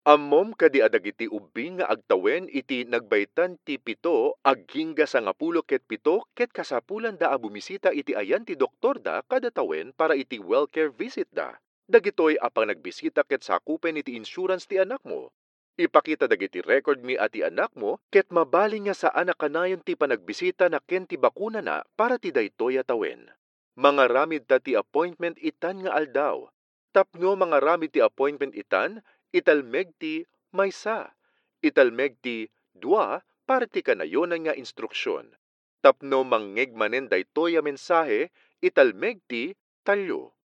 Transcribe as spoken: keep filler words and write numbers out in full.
Ammom kadi adagiti ubing nga agtawen iti nagbaytan ti pito agingga sa ngapulo ket pito ket kasapulan da a bumisita iti ayan ti doktor da kada tawen para iti well care visit da. Dagitoy apang nagbisita ket sakupen iti insurance ti anak mo. Ipakita dagiti record mi ati anak mo ket mabaling nga saan na kanayon ti panagbisita na ken ti bakuna na para ti daytoy a tawen. Mga ramid ta ti appointment itan nga aldaw. Tapno mga ramid ti appointment itan, italmeg ti maysa. Italmeg ti dua para ti kanayonan nga instruksyon. Tapno mangngeg manen daytoy a mensahe, italmeg ti talyo.